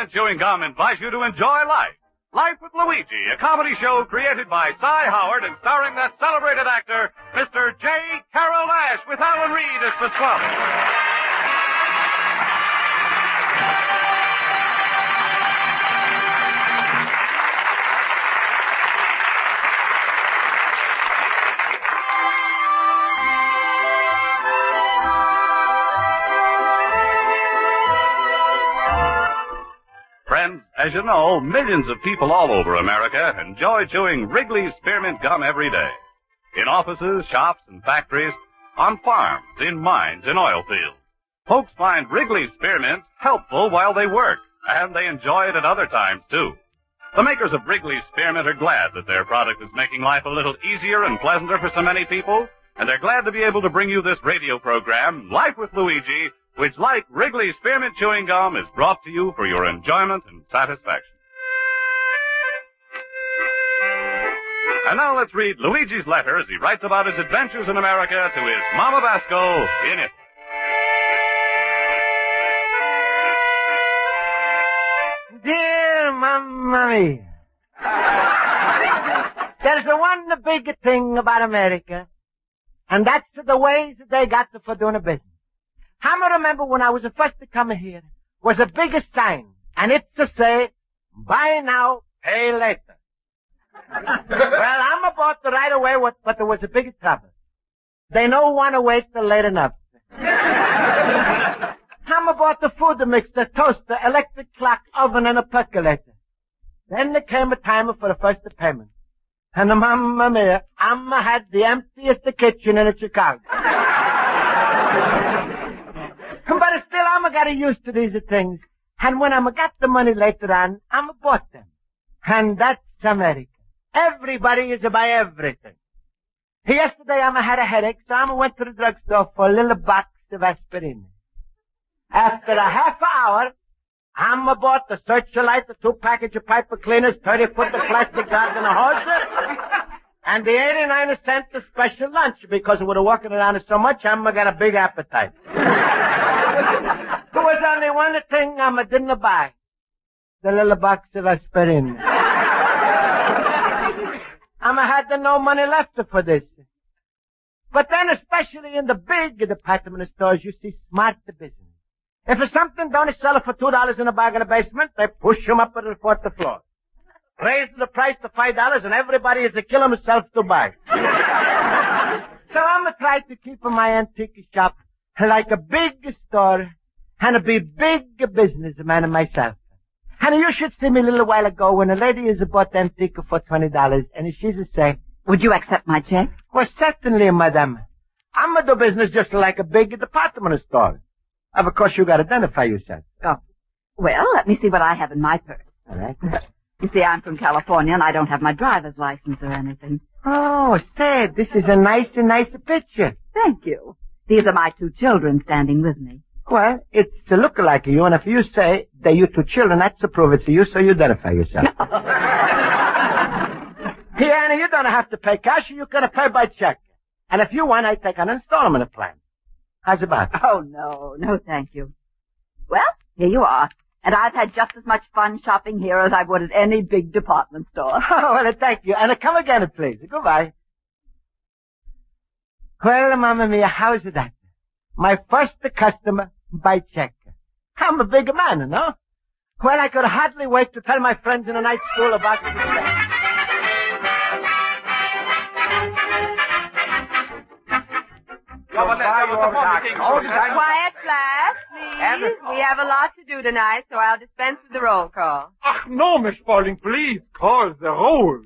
Spearmint Chewing Gum invites you to enjoy life. Life with Luigi, a comedy show created by Cy Howard and starring that celebrated actor, Mr. J. Carroll Ash, with Alan Reed as Pasquale. Friends, as you know, millions of people all over America enjoy chewing Wrigley's Spearmint Gum every day. In offices, shops, and factories, on farms, in mines, in oil fields. Folks find Wrigley's Spearmint helpful while they work, and they enjoy it at other times, too. The makers of Wrigley's Spearmint are glad that their product is making life a little easier and pleasanter for so many people, and they're glad to be able to bring you this radio program, Life with Luigi, which, like Wrigley's Spearmint Chewing Gum, is brought to you for your enjoyment and satisfaction. And now let's read Luigi's letter as he writes about his adventures in America to his Mama Basco in Italy. Dear Mamma Mia, there's a one big thing about America, and that's the ways that they got for doing a business. I remember when I was the first to come here, was a big sign, and it's to say, buy now, pay later. Well, I'm about to right away, but there was a big trouble. They don't want to wait till late enough. I'm about the food mixer, toaster, electric clock, oven, and a percolator. Then there came a time for the first payment. And Mamma Mia, Amma had the emptiest kitchen in Chicago. But still, I'm got used to these things. And when I'm got the money later on, I'm bought them. And that's America. Everybody is buy everything. Yesterday, I had a headache, so I went to the drugstore for a little box of aspirin. After a half hour, I bought the Searchlight, the 2 package of pipe cleaners, 30-foot of plastic guards and a hose, and the 89-cent special lunch, because we're walking around so much, I got a big appetite. There was only one thing I didn't buy. The little box of aspirin. I had no money left for this. But then, especially in the big department stores, you see smart business. If something don't sell for $2 in a bag in the basement, they push them up to the 4th floor. Raise the price to $5, and everybody is killing himself to buy. So I'm trying to keep my antique shop like a big store and be big businessman myself. And you should see me a little while ago when a lady is bought antique for $20, and she's say, would you accept my check? Well, certainly, madam. I'm do business just like a big department store. Of course, you got to identify yourself. Oh, well, let me see what I have in my purse. All right. You see, I'm from California, and I don't have my driver's license or anything. Oh, say, this is a nice picture. Thank you. These are my 2 children standing with me. Well, it's a look like you, and if you say they're you 2 children, that's a prove it to you, so you identify yourself. Here, Annie, you don't have to pay cash, you can pay by check. And if you want, I take an installment plan. How's about it? Oh, no, thank you. Well, here you are. And I've had just as much fun shopping here as I would at any big department store. Oh, well, thank you. And come again, please. Goodbye. Well, Mamma Mia, how's that? My first customer by check. I'm a big man, no? Well, I could hardly wait to tell my friends in the night school about it. Quiet, class, please. We have a lot to do tonight, so I'll dispense with the roll call. Ach, no, Miss Spaulding, please call the roll.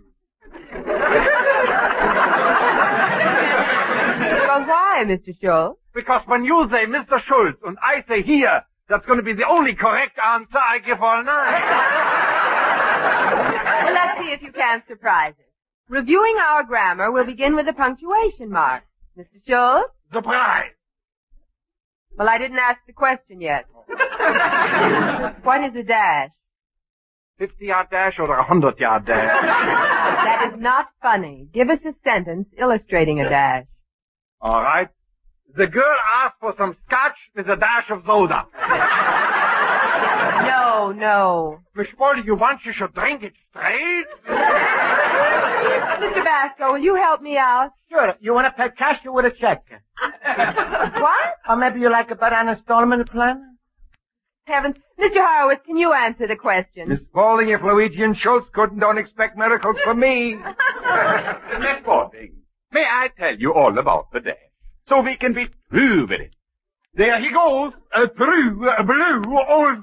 Well, why, Mr. Schultz? Because when you say Mr. Schultz and I say here, that's going to be the only correct answer I give all night. Well, let's see if you can't surprise us. Reviewing our grammar, we'll begin with the punctuation mark. Mr. Schultz? Surprise! Well, I didn't ask the question yet. What is a dash? 50-yard dash or a 100-yard dash? That is not funny. Give us a sentence illustrating a dash. All right. The girl asked for some scotch with a dash of soda. No. Miss Spaulding, you want you should drink it straight? Mr. Basco, will you help me out? Sure. You want to pay cash or with a check? What? Or maybe you like a better installment plan? Heavens. Mr. Horowitz, can you answer the question? Miss Spaulding, if Luigi and Schultz couldn't, don't expect miracles from me. Miss Spaulding, may I tell you all about the dash, so we can be through with it? There he goes. Through, blue, old.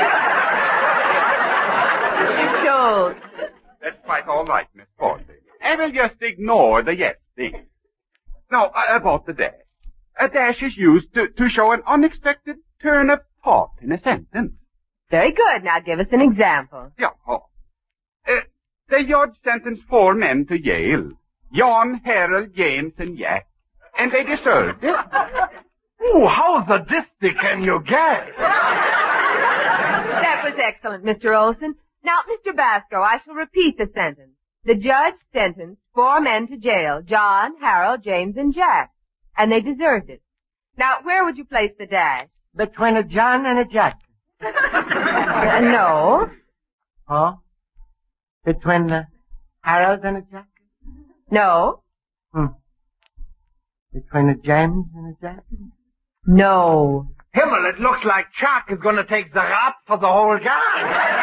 Mr. Schultz. That's quite all right, Miss Spaulding. I will just ignore the yes thing. Now, about the dash. A dash is used to show an unexpected turn of thought in a sentence. Very good. Now give us an example. Yeah. The judge sentenced 4 men to jail. Jan, Harold, James, and Jack. And they deserved it. Ooh, how sadistic can you get? That was excellent, Mr. Olson. Now, Mr. Basco, I shall repeat the sentence. The judge sentenced 4 men to jail, John, Harold, James, and Jack. And they deserved it. Now, where would you place the dash? Between a John and a Jack. No. Oh? Between Harold and a Jack? No. Between a James and a Jack? No. Himmel, it looks like Chuck is going to take the rap for the whole gang.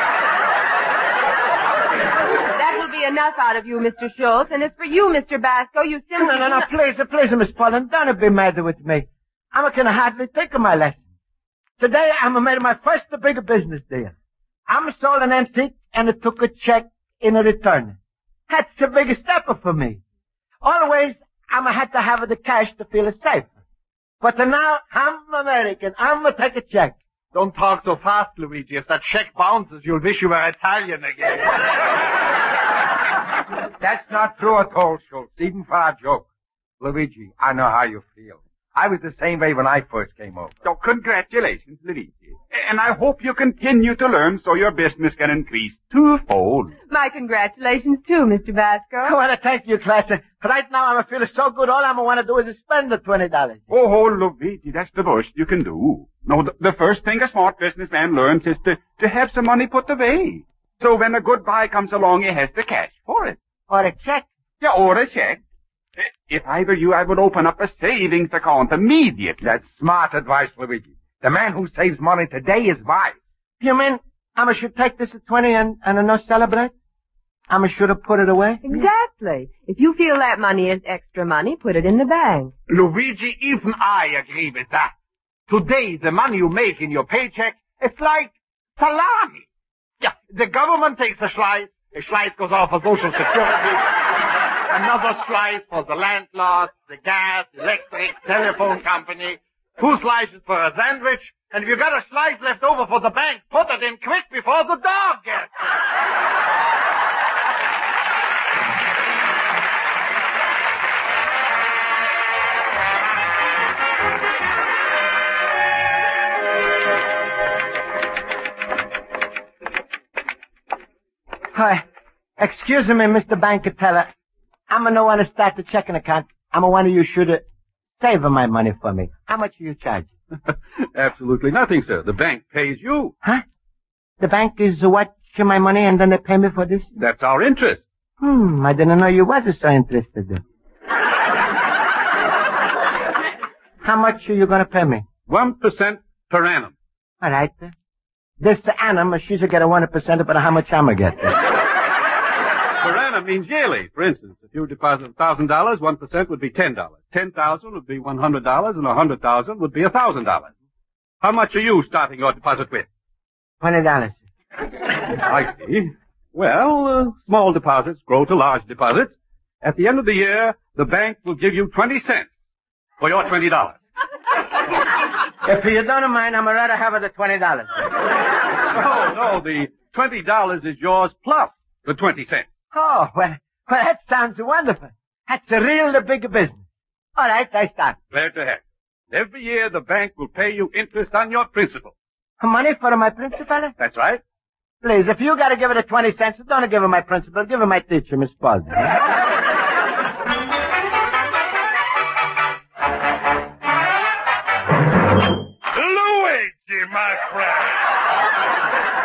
That will be enough out of you, Mr. Schultz. And as for you, Mr. Basco, you simply... No, please, Miss Spaulding, don't be mad with me. I can hardly think of my lesson. Today, I made my first big business deal. I sold an antique, and it took a check in a return. That's a big step for me. Always, I had to have the cash to feel safe. But now, I'm American. I'm going to take a check. Don't talk so fast, Luigi. If that check bounces, you'll wish you were Italian again. That's not true at all, Schultz, even for a joke. Luigi, I know how you feel. I was the same way when I first came over. So congratulations, Luigi. And I hope you continue to learn so your business can increase twofold. My congratulations, too, Mr. Basco. I want to thank you, Class. Right now, I'm feeling so good, all I'm want to do is spend the $20. Oh, Luigi, that's the worst you can do. No, the first thing a smart businessman learns is to have some money put away. So when a good buy comes along, he has the cash for it. Or a check. Yeah, or a check. If I were you, I would open up a savings account immediately. That's smart advice, Luigi. The man who saves money today is wise. You mean I should take this at 20 and no celebrate? I should have put it away? Exactly. If you feel that money is extra money, put it in the bank. Luigi, even I agree with that. Today, the money you make in your paycheck is like salami. Yeah, the government takes a slice goes off for Social Security, another slice for the landlord, the gas, electric, telephone company, 2 slices for a sandwich, and if you got a slice left over for the bank, put it in quick before the dog gets it. Hi. Excuse me, Mr. Banker Teller. I'm no want to start the checking account. I'm one of you should save my money for me. How much do you charge? Absolutely nothing, sir. The bank pays you. Huh? The bank is watching my money and then they pay me for this? That's our interest. I didn't know you was so interested. How much are you going to pay me? 1% per annum. All right. This annum, she's going to get a 1%, but how much I'm going to get? Per annum means yearly. For instance, if you deposit $1,000, 1% would be $10. 10,000 would be $100, and 100,000 would be $1,000. How much are you starting your deposit with? $20. I see. Well, small deposits grow to large deposits. At the end of the year, the bank will give you 20 cents for your $20. If you don't mind, I'm rather have the $20. No, the $20 is yours plus the 20 cents. Oh, well, that sounds wonderful. That's a real big business. All right, I start. Glad to have it. Every year, the bank will pay you interest on your principal. Money for my principal? That's right. Please, if you got to give it 20 cents, don't give it my principal. Give it my teacher, Miss Spaulding. Luigi, my friend.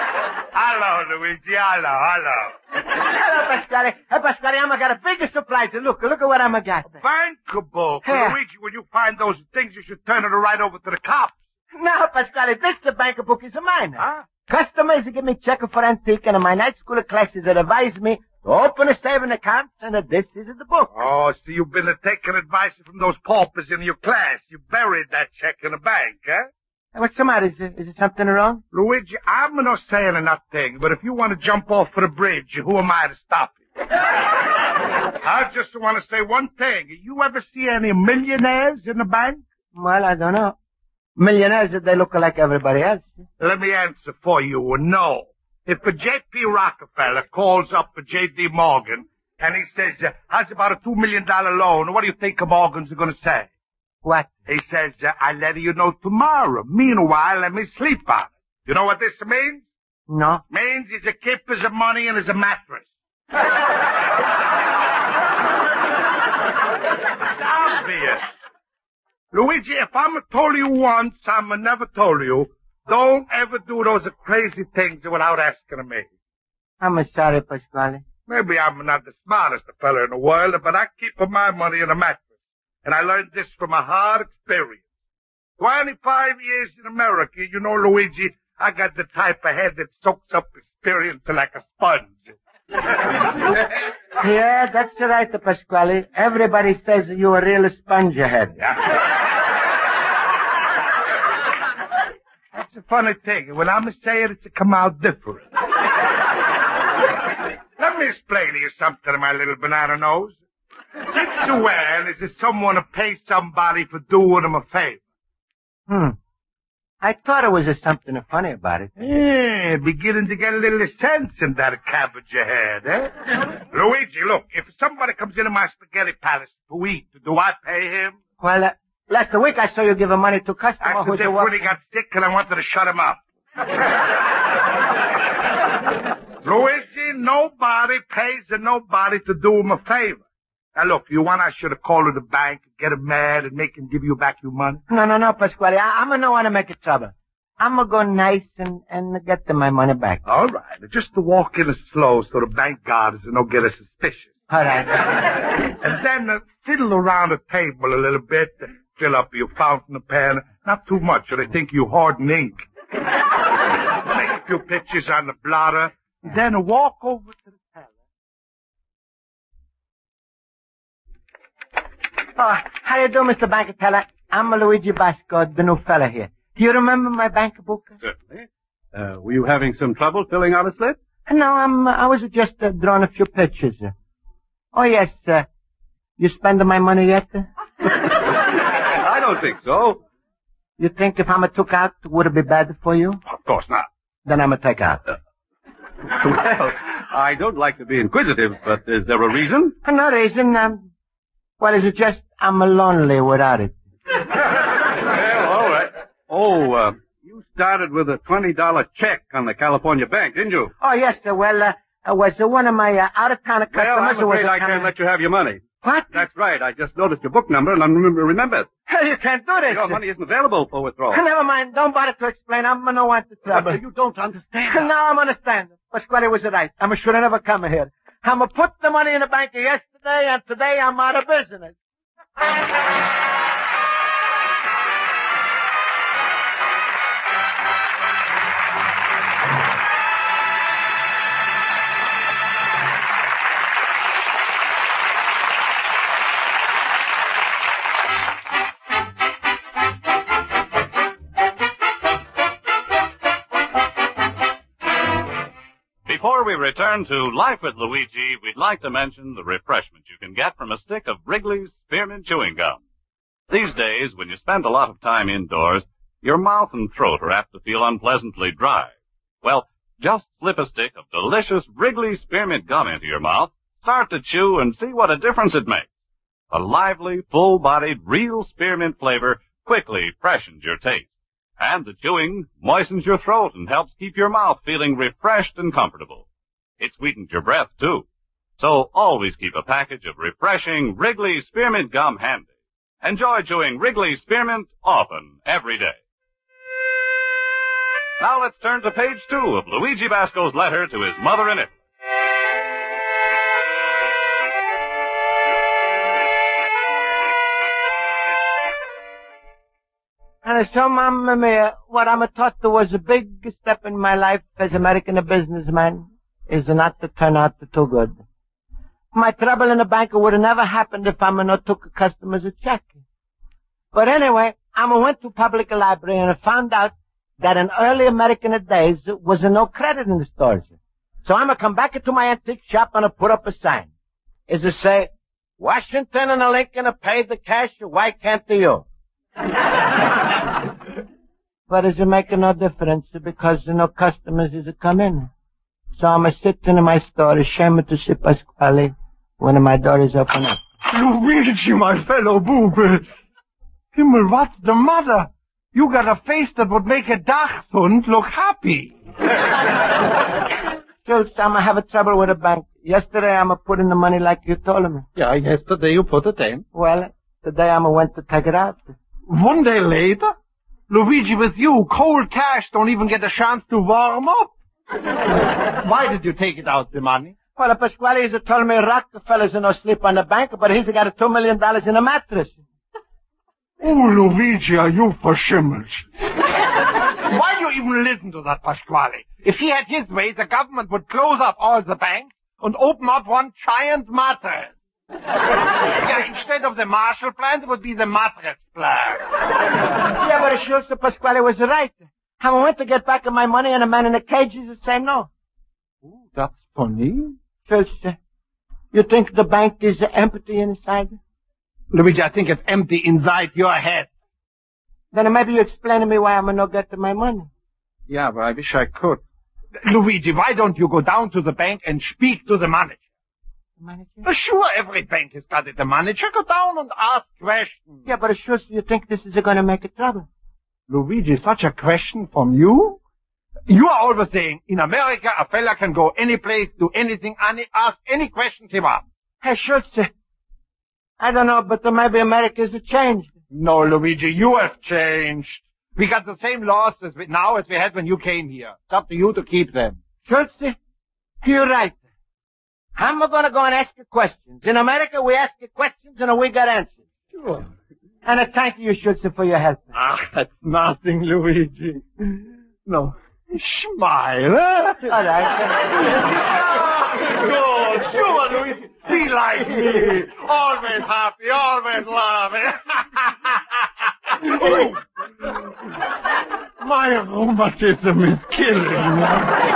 Hello, Luigi. Hello. Hello, Pasquale. Hey, Pasquale, I'm got a bigger surprise. Look at what I'm got. Bank book. Here. Luigi, when you find those things, you should turn it right over to the cops. No, Pasquale, this the bank book is mine. Huh? Customers give me check for antique, and in my night school classes advise me to open a saving account, and this is the book. Oh, so you've been taking advice from those paupers in your class. You buried that check in the bank, huh? What's the matter? Is it something wrong? Luigi, I'm not saying nothing, but if you want to jump off for the bridge, who am I to stop you? I just want to say one thing. You ever see any millionaires in the bank? Well, I don't know. Millionaires, they look like everybody else. Let me answer for you. No. If a J.P. Rockefeller calls up a J.D. Morgan and he says, how's about a $2 million loan, what do you think Morgan's going to say? What? He says, I'll let you know tomorrow. Meanwhile, let me sleep on it. You know what this means? No. Means he's a kip as a money and as a mattress. It's obvious. Luigi, if I'm told you once, I'm never told you. Don't ever do those crazy things without asking me. I'm sorry, Pasquale. Maybe I'm not the smartest fella in the world, but I keep my money in a mattress. And I learned this from a hard experience. 25 years in America, you know, Luigi, I got the type of head that soaks up experience like a sponge. Yeah, that's right, Pasquale. Everybody says you're a real sponge head. That's a funny thing. When I'm saying it, come out different. Let me explain to you something, my little banana nose. Since when is it someone to pay somebody for doing them a favor? I thought it was something funny about it. Yeah, beginning to get a little sense in that cabbage you had, eh? Luigi, look, if somebody comes into my spaghetti palace to eat, do I pay him? Well, last week I saw you give money to customers. That's as if when he got sick and I wanted to shut him up. Luigi, nobody pays nobody to do him a favor. Now, look, you want I should have called to the bank, get him mad, and make him give you back your money? No, Pasquale. I'm not want to make it trouble. I'm going to go nice and get my money back. All right. Just to walk in slow so the bank guards don't get suspicious. All right. And then fiddle around the table a little bit, fill up your fountain pen. Not too much, or they think you hoarding ink. Make a few pictures on the blotter, then walk over to the teller. Oh, how you do, Mr. Bank Teller? I'm Luigi Basco, the new fella here. Do you remember my bank book? Certainly. Were you having some trouble filling out a slip? No, I was just drawing a few pictures. Oh, yes, you spend my money yet? I don't think so. You think if I'm took out, would it be bad for you? Of course not. Then I'm take out. Well, I don't like to be inquisitive, but is there a reason? No reason. Well, is it just I'm lonely without it? Well, all right. Oh, you started with a $20 check on the California bank, didn't you? Oh, yes, sir. Well, was one of my out-of-town customers. Well, I'm who was afraid I can't let you have your money. What? That's right. I just noticed your book number, and I remembered. Hell, you can't do this. Your money isn't available for withdrawal. Never mind. Don't bother to explain. I'm no want to trouble. But you don't understand. No, I'm understanding. Pasquale was right. I should have never come here. I'm put the money in the bank yesterday, and today I'm out of business. Before we return to Life with Luigi, we'd like to mention the refreshment you can get from a stick of Wrigley's Spearmint Chewing Gum. These days, when you spend a lot of time indoors, your mouth and throat are apt to feel unpleasantly dry. Well, just slip a stick of delicious Wrigley's Spearmint Gum into your mouth, start to chew, and see what a difference it makes. A lively, full-bodied, real spearmint flavor quickly freshens your taste. And the chewing moistens your throat and helps keep your mouth feeling refreshed and comfortable. It sweetens your breath, too. So always keep a package of refreshing Wrigley's Spearmint Gum handy. Enjoy chewing Wrigley's Spearmint often, every day. Now let's turn to page 2 of Luigi Basco's letter to his mother in Italy. And so, Mamma Mia, what I'm taught was a big step in my life as American businessman is not to turn out too good. My trouble in the bank would have never happened if I'm not took a customer's check. But anyway, I went to public library and I found out that in early American days there was no credit in the stores. So I'm come back into my antique shop and I put up a sign. Is it say, Washington and Lincoln pay the cash, why can't you? But does it make no difference because no customers is come in? So I'm sitting in my store ashamed to see Pasquale when my door is open up. Luigi, my fellow boob. Himmel, what's the matter? You got a face that would make a dachshund look happy. Schultz, I'm having trouble with the bank. Yesterday I'm putting the money like you told me. Yeah, yesterday you put it in. Well, today I went to take it out. 1 day later? Luigi, with you, cold cash don't even get a chance to warm up. Why did you take it out, the money? Well, Pasquale has told me Rockefellers no sleep on the bank, but he's got $2 million in a mattress. Oh, Luigi, are you verschimmelt? Why do you even listen to that, Pasquale? If he had his way, the government would close up all the banks and open up one giant mattress. Yeah, instead of the Marshall Plan, it would be the mattress plan. Yeah, but Schultz, Pasquale was right. I went to get back my money and the man in the cage is saying no. Ooh, that's funny. Schultz, you think the bank is empty inside? Luigi, I think it's empty inside your head. Then maybe you explain to me why I'm not getting my money. Yeah, but I wish I could. Luigi, why don't you go down to the bank and speak to the manager? Manager? Sure, every bank has got it. The manager, go down and ask questions. Yeah, but Schultz, you think this is going to make a trouble? Luigi, such a question from you? You are always saying, in America, a fella can go any place, do anything, ask any questions he wants. Hey, Schultz, I don't know, but maybe America's changed. No, Luigi, you have changed. We got the same laws now as we had when you came here. It's up to you to keep them. Schultz, you're right. I'm going to go and ask you questions. In America, we ask you questions and we got answers. Sure. And I thank you, Schultz, for your help. Ah, that's nothing, Luigi. No. Smile, eh? All right. Good, sure, Luigi. Be like me. Always happy, always laughing. My rheumatism is killing me.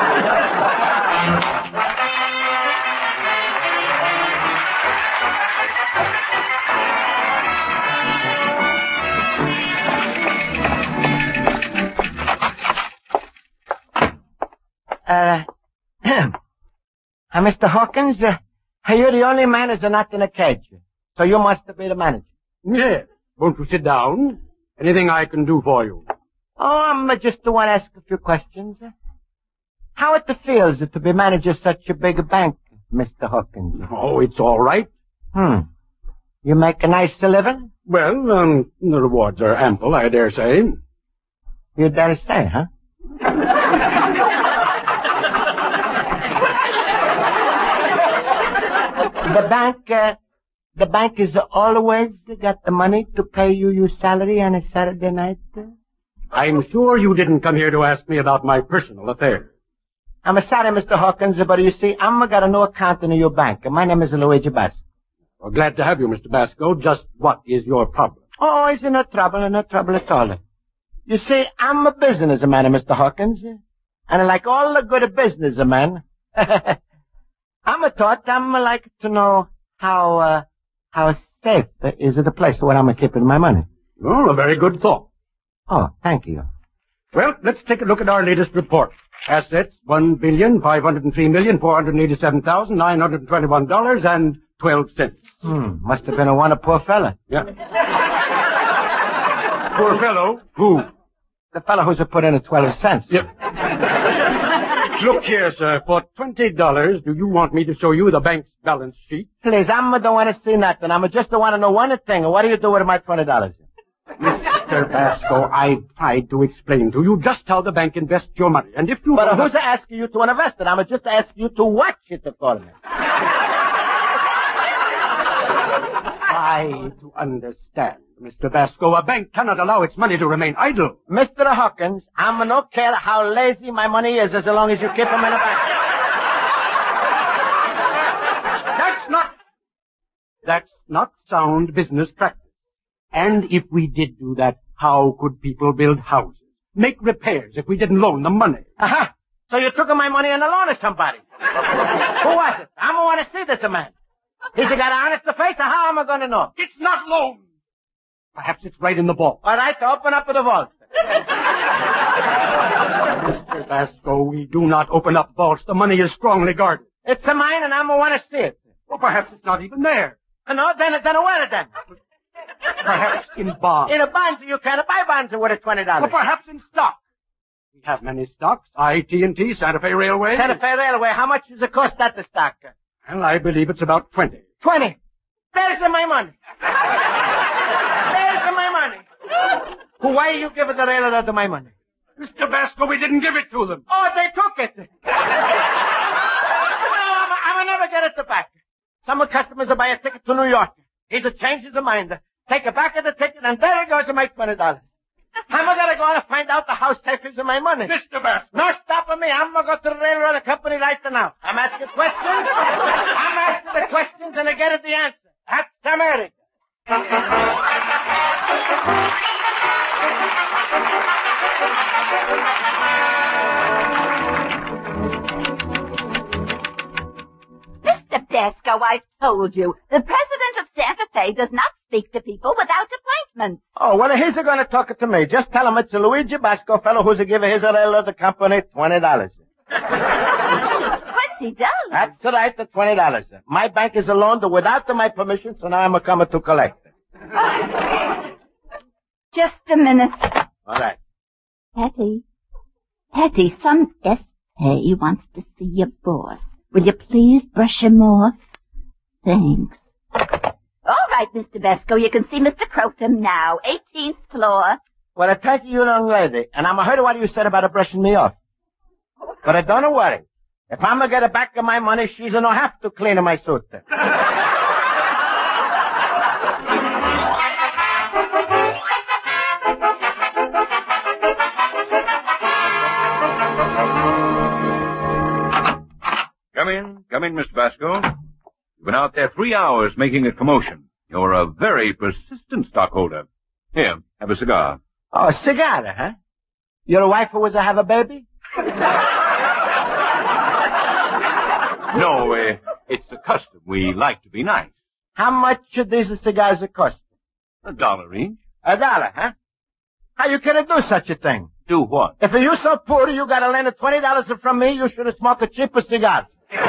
Mr. Hawkins, you're the only man who's not in a cage. So you must be the manager. Yes. Won't you sit down? Anything I can do for you? Oh, I'm just want to ask a few questions. How it feels to be manager of such a big bank, Mr. Hawkins? Oh, it's all right. You make a nice living? Well, the rewards are ample, I dare say. You dare say, huh? The bank is always got the money to pay you your salary on a Saturday night? I'm sure you didn't come here to ask me about my personal affairs. I'm sorry, Mr. Hawkins, but you see, I'm got a new account in your bank. My name is Luigi Basco. Well, glad to have you, Mr. Basco. Just what is your problem? Oh, it's no trouble at all. You see, I'm a businessman, Mr. Hawkins. And like all the good businessmen, I'm like to know how safe is the place where I'm keeping my money. Well, a very good thought. Oh, thank you. Well, let's take a look at our latest report. Assets, $1,503,487,921.12. Must have been a one poor fella. Yeah. Poor fellow? Who? The fellow who's put in 12 cents. Yep. Look here, sir. For $20, do you want me to show you the bank's balance sheet? Please, I don't want to see nothing. I just want to know one thing. What do you do with my $20? Mr. Basco, I've tried to explain to you just how the bank invests your money. And if you... But who's asking you to invest it? I'm just asking you to watch it, for me. Try to understand, Mr. Basco. A bank cannot allow its money to remain idle. Mr. Hawkins, I'm no care how lazy my money is as long as you keep them in the bank. That's not sound business practice. And if we did do that, how could people build houses, make repairs if we didn't loan them money? Uh-huh. So you took my money and a loan to somebody. Who was it? I want to see this man. Has he got an honest face, or how am I going to know? It's not loan. Perhaps it's right in the vault. All right, open up the vault. Mr. Basco, we do not open up vaults. The money is strongly guarded. It's mine, and I want to see it. Well, perhaps it's not even there. No, then where is it? Perhaps in bonds. In a bonds, you can't buy bonds worth $20. Well, perhaps in stock. We have many stocks. AT&T, Santa Fe Railway. Santa Fe Railway. How much does it cost that, the stock? Well, I believe it's about 20. 20. There's my money. There's my money. Why you give the railroad my money? Mr. Basco, we didn't give it to them. Oh, they took it. No, I'll never get it back. Some customers will buy a ticket to New York. He's changes his mind. Take it back of the ticket, and there it goes to make $20. How am I going to go and find out how safe is my money? Mr. Basco. No stopping me. I'm going to go to the railroad company right now. I'm asking questions. I'm asking the questions, and I get the answer. That's America. Mr. Basco, I've told you, the president of Santa Fe does not speak to people without appointments. Oh, well, he's going to talk to me. Just tell him it's a Luigi Basco fellow who's giving his railroad company $20. $20? That's right, the $20. My bank is loaned without my permission, so now I'm coming to collect it. Just a minute. All right. Hetty, some S.A. wants to see your boss. Will you please brush him off? Thanks. All right, Mr. Basco, you can see Mr. Crotham now, 18th floor. Well, I thank you, young lady, and I'm heard what you said about brushing me off. But don't worry. If I'm going to get back my money, she's going to have to clean my suit. Come in, Mr. Basco. You've been out there 3 hours making a commotion. You're a very persistent stockholder. Here, have a cigar. Oh, a cigar, huh? Your wife was to have a baby? No, it's a custom. We like to be nice. How much should these cigars cost? $1 each. $1, huh? How you can do such a thing? Do what? If you're so poor you got to lend $20 from me, you should smoke a cheaper cigar.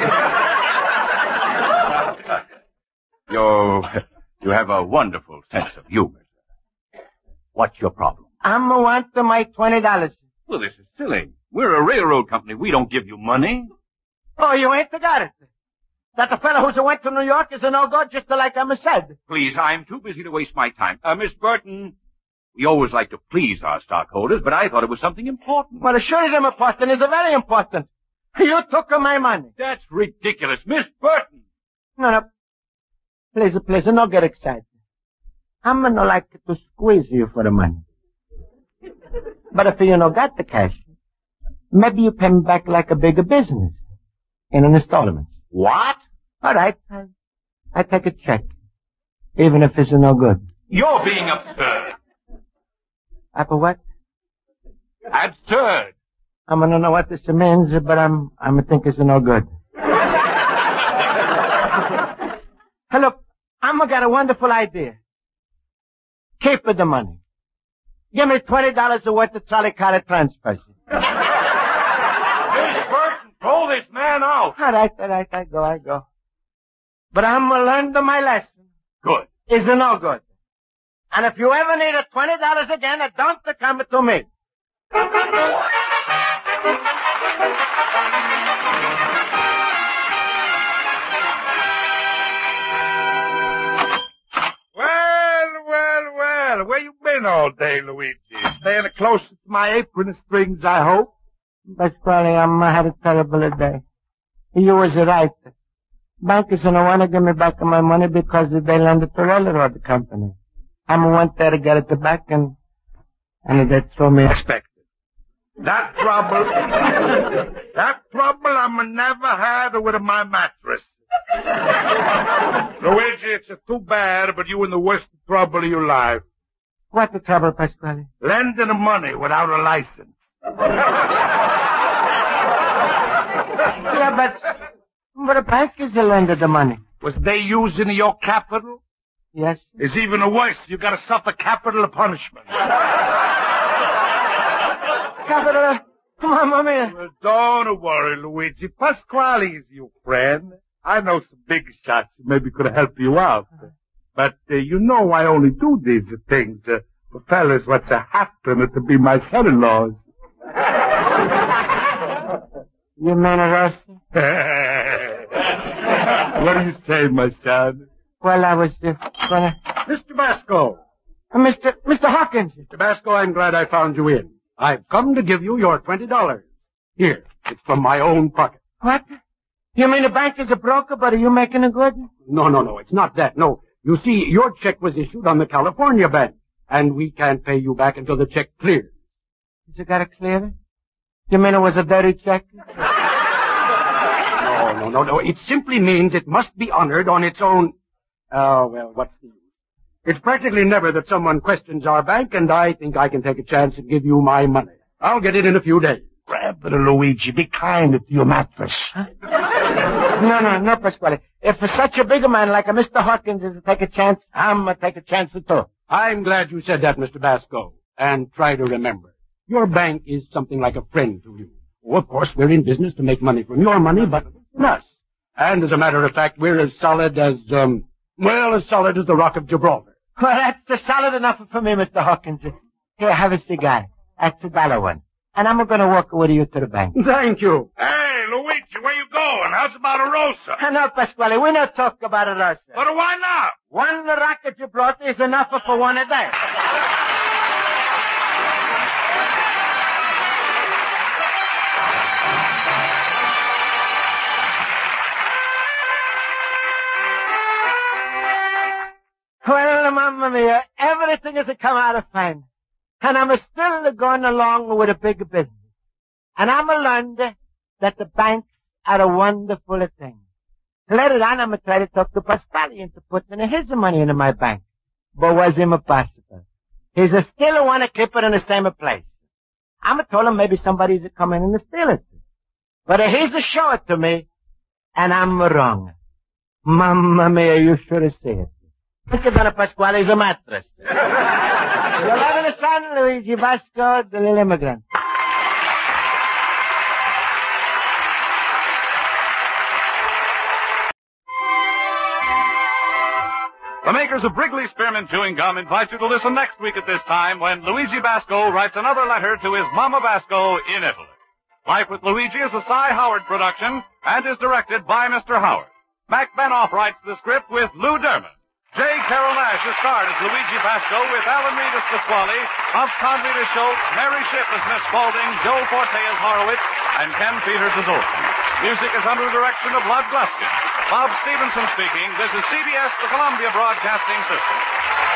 You have a wonderful sense of humor. What's your problem? I'm want my $20. Well, this is silly. We're a railroad company. We don't give you money. Oh, you ain't got it. That the fellow who went to New York is a no-good, just like I said. Please, I'm too busy to waste my time. Miss Burton, we always like to please our stockholders, but I thought it was something important. Well, it sure is important. It's very important. You took my money. That's ridiculous. Miss Burton! No. Please, don't get excited. I'm not like to squeeze you for the money. But if you got the cash, maybe you pay me back like a bigger business in an installment. What? All right. I take a check, even if it's no good. You're being absurd. Apple what? Absurd. I don't know what this means, but I'm think it's no good. Hey, look, I'm got a wonderful idea. Keep the money. Give me $20 worth of trolley car transfers. Miss Burton, throw this man out. All right, I go. But I'm learned my lesson. Good. It's no good. And if you ever need $20 again, don't come to me. Well, where you been? playing all day, Luigi. Staying close to my apron strings, I hope. Pasquale, I had a terrible day. You was right. Bankers don't want to give me back my money because they lend it to railroad company. I went there to get it back and they throw me. Expected. That trouble I never had with my mattress. Luigi, it's too bad, but you in the worst trouble of your life. What the trouble, Pasquale? Lending money without a license. Yeah, but the bankers lended the money. Was they using your capital? Yes. It's even worse. You gotta suffer capital punishment. Capital, Mamma mia. Well, don't worry, Luigi. Pasquale is your friend. I know some big shots who maybe could help you out. But you know I only do these things for fellas what's happen to be my son-in-laws. You mean us? What do you say, my son? Well, I was gonna... Mr. Basco. Mr. Hawkins. Mr. Basco, I'm glad I found you in. I've come to give you your $20. Here, it's from my own pocket. What? You mean the bank is a broker, but are you making a good? No, it's not that. No. You see, your check was issued on the California bank, and we can't pay you back until the check clears. You gotta clear it? You mean it was a dirty check? No. It simply means it must be honored on its own... Oh, well, what's the use? It's practically never that someone questions our bank, and I think I can take a chance and give you my money. I'll get it in a few days. Grab it, Luigi. Be kind to your mattress. Huh? No, Pasquale. If such a big man like a Mr. Hawkins is to take a chance, I'm going to take a chance too. I'm glad you said that, Mr. Basco. And try to remember, your bank is something like a friend to you. Oh, of course, we're in business to make money from your money, but us. And as a matter of fact, we're as solid as, as solid as the Rock of Gibraltar. Well, that's solid enough for me, Mr. Hawkins. Here, have a cigar. That's $1 one. And I'm going to walk with you to the bank. Thank you. Hey, Luigi, where you going? How's about a Rosa? No, Pasquale, we don't talk about a Rosa. But why not? One rocket you brought is enough for one a day. Well, Mamma mia, everything has come out fine. And I'm still going along with a big business. And I'm learned that the banks are a wonderful thing. Later on, I'm going to try to talk to Pasquale into putting his money into my bank. But was impossible. He's still want to keep it in the same place. I'm told him maybe somebody's coming in and steal it. But he's to show it to me, and I'm wrong. Mamma mia, you should have seen it. Look at Donna Pasquale's a mattress. You're having a son, Luigi Basco, the little immigrant. The makers of Wrigley Spearmint Chewing Gum invite you to listen next week at this time when Luigi Basco writes another letter to his Mama Basco in Italy. Life with Luigi is a Cy Howard production and is directed by Mr. Howard. Mac Benoff writes the script with Lou Derman. J. Carol Nash is starred as Luigi Basco with Alan Reed as Pasquale, Humph Convey as Schultz, Mary Shipp as Miss Spaulding, Joe Forte as Horowitz, and Ken Peters as Olson. Music is under the direction of Lud Gluskin. Bob Stevenson speaking. This is CBS, the Columbia Broadcasting System.